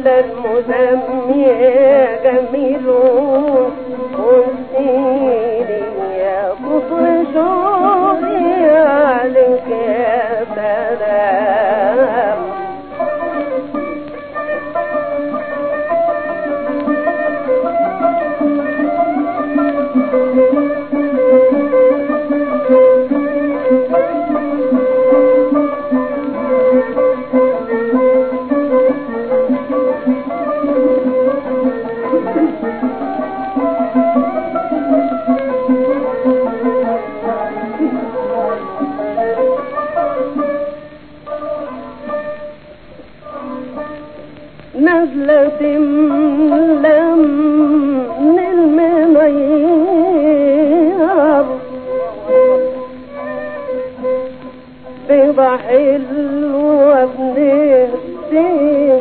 المسمي جميل قلتيلي يا قطر شوقي عليك يا سلام نزلت لم من المنير بيضة حلوة بنهدي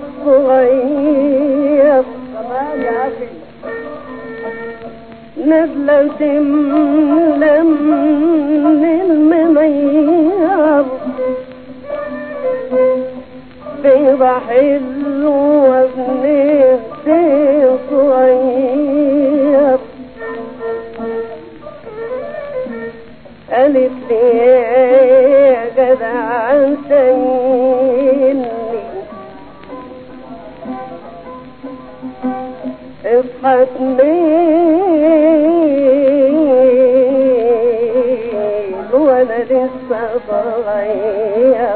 صغير نزلت لم من المنير بيضة حلوة بنهدي صغير قالت لي يا جدع سيني اصحى الليل وانا لسه صغير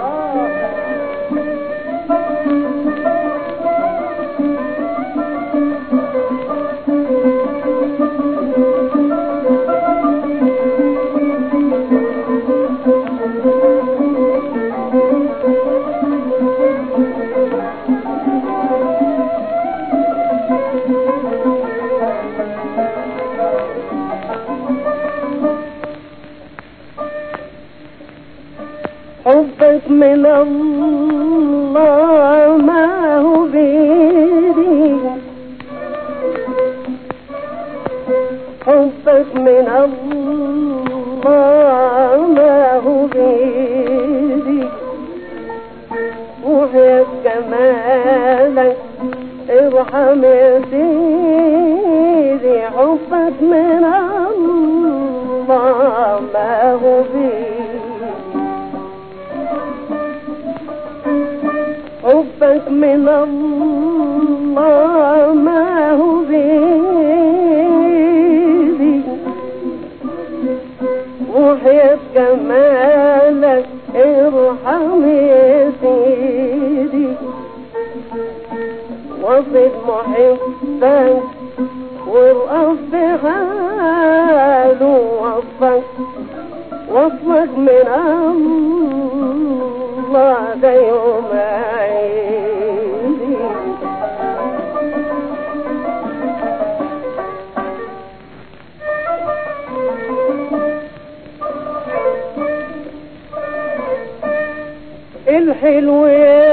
حبك من الله ما هو بيدي حبك من الله ما هو بيدي وحياة جمالك ارحم يا سيدي حبك من الله ما هو بيدي حبك من الله ما هو بيدي وحياة جمالك ارحم يا سيدي وصل محبك وارقف بحاله وصلك من الله ده يوم عيدي الحلو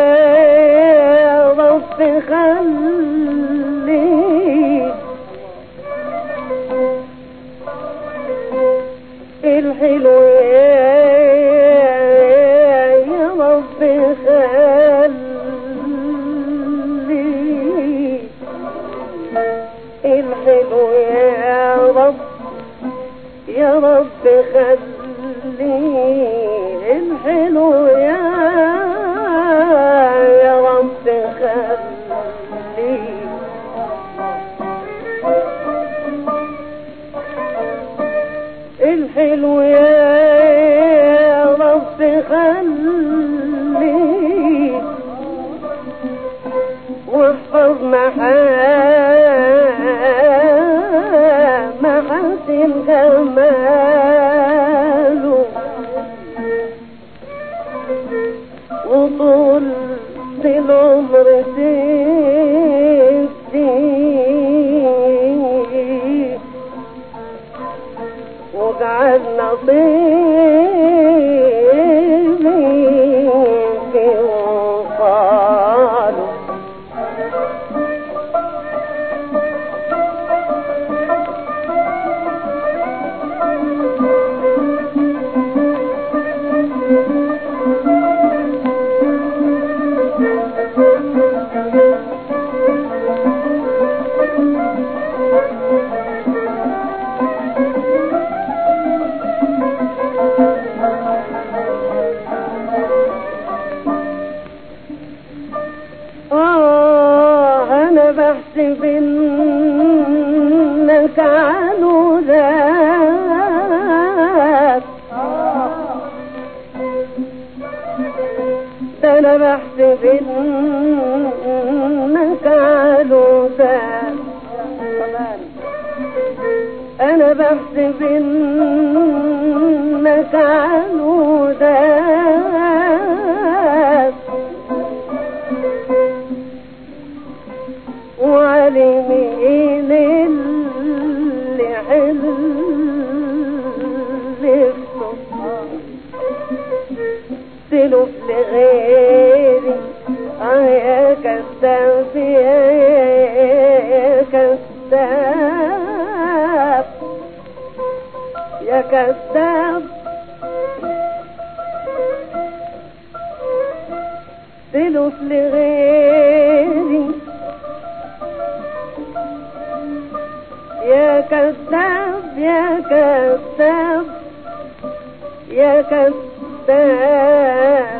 يا رب خلي الحلو يا رب خلي الحلو يا رب خلي الحلو يا رب خلي الحلو يا رب خلي واحفظ محاسن جماله وطول العمر تدي واجعل نصيبي في وصاله أنا بحسب إنك عنودك، أنا بحسب إنك عنودك، أنا بحسب إنك عنودك، وعلي مين اللي حلفته تلف لغيري. يا كذاب يا كذاب يا كذاب، تلف لغيري يا كذاب يا كذاب يا كذاب.